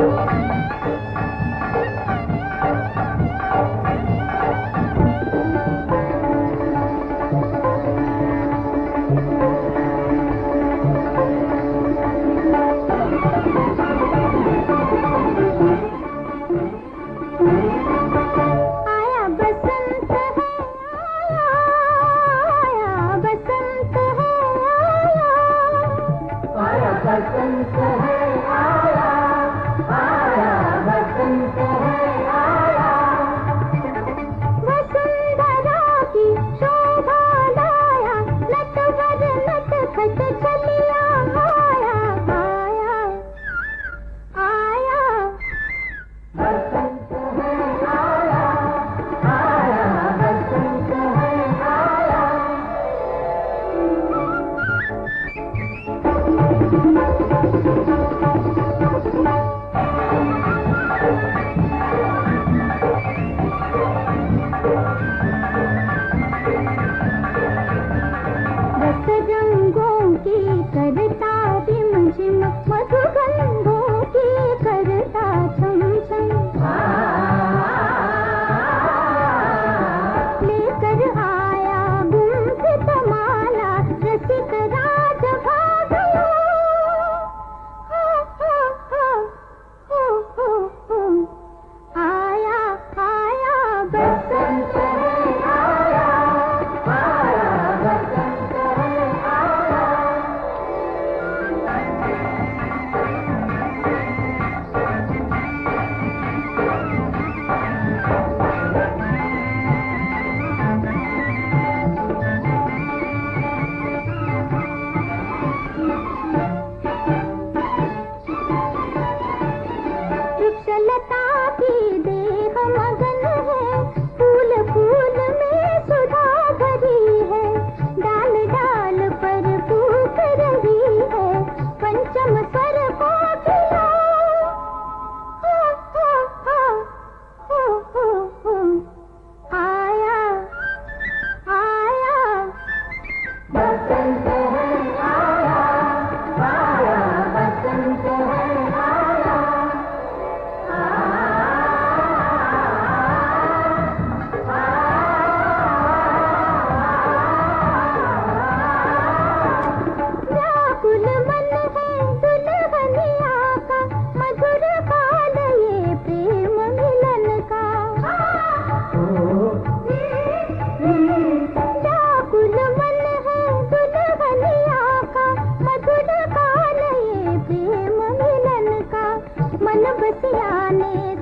बसंत है आया, आया बसंत है आया, वसुंधरा की शोभा लाया, नटवर नटखट चलिया आया, आया आया बसंत है आया, आया बसंत है आया। रंगों की करता रिमझिम, मधुगंधों की करता छम छम, लेकर आया गुंफित माला, रसिक राज भागलो, आया आया बसंत है आया, आया बसंत है आया। वृक्षलता की देह मगन है, फूल फूल में सुधा भरी है, डाल डाल पर फूक रही है, पंचम स्वर को खिला, आया आया बसंत है आया, आया बसंत है आया। व्याकुल मन है दुल्हनिया का, मधुर काल ये प्रेम मिलन का, व्याकुल मन है दुल्हनिया का, मधुर काल ये प्रेम मिलन का, मन बसिया ने